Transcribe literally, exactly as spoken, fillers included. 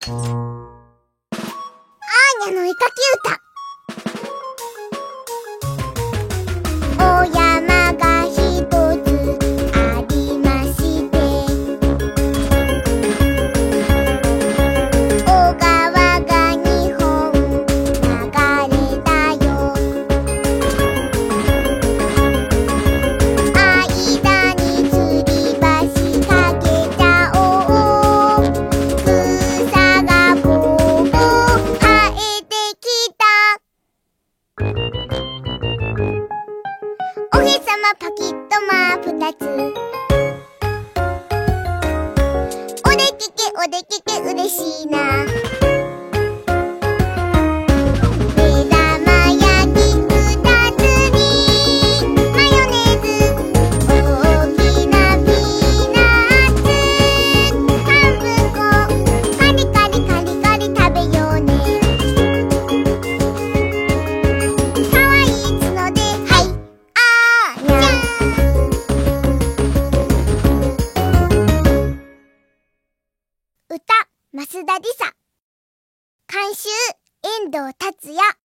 ーニャの絵描き歌。お山が一つありまして、小川が二本流れたよ。間に吊り橋かけちゃおう。草がぼうぼう生えてきた。おへさまパキッとマー二つ。おでけけおでけけうれしいな。目玉焼き二つにマヨネーズ。大きなピーナッツ半分こ。カリカリカリカリ食べようね。かわいい角ではいあーにゃ。歌、増田理沙。監修、遠藤達也。